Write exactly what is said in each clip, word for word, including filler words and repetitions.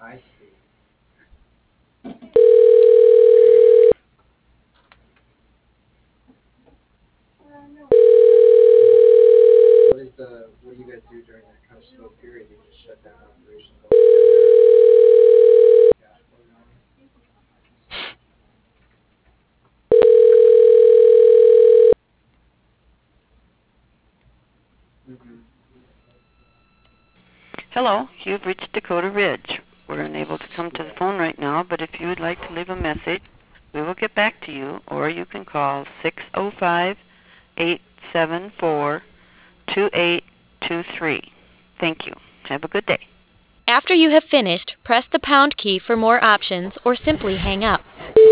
Hello, you've reached Dakota Ridge. We're unable to come to the phone right now, but if you would like to leave a message, we will get back to you, or you can call six oh five, eight seven four, two eight two three. Thank you. Have a good day. After you have finished, press the pound key for more options or simply hang up.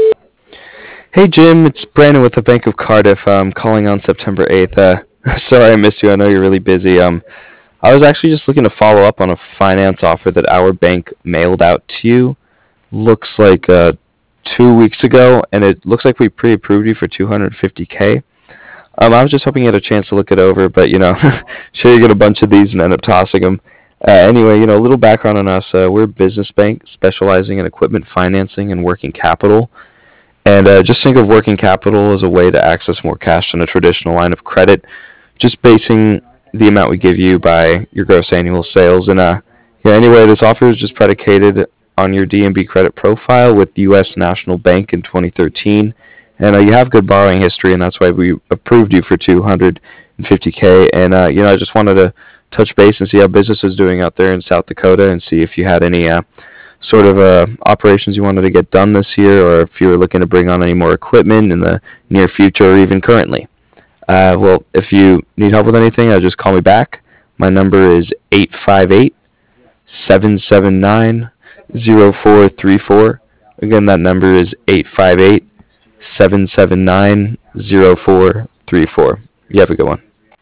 Hey Jim, it's Brandon with the Bank of Cardiff. I'm calling on September eighth. Uh, sorry I missed you. I know you're really busy. Um, I was actually just looking to follow up on a finance offer that our bank mailed out to you. Looks like uh, two weeks ago, and it looks like we pre-approved you for two hundred fifty k. Um, I was just hoping you had a chance to look it over, but you know, sure you get a bunch of these and end up tossing them. Uh, anyway, you know, a little background on us. Uh, we're a business bank specializing in equipment financing and working capital. And uh, just think of working capital as a way to access more cash than a traditional line of credit, just basing the amount we give you by your gross annual sales. And uh, yeah, anyway, this offer is just predicated on your D N B credit profile with U S National Bank in twenty thirteen. And uh, you have good borrowing history, and that's why we approved you for two hundred fifty k. And, uh, you know, I just wanted to touch base and see how business is doing out there in South Dakota and see if you had any uh, sort of uh, operations you wanted to get done this year, or if you were looking to bring on any more equipment in the near future or even currently. Uh, well, if you need help with anything, uh, just call me back. My number is eight five eight, seven seven nine, zero four three four. Again, that number is eight five eight, seven seven nine, zero four three four. You have a good one.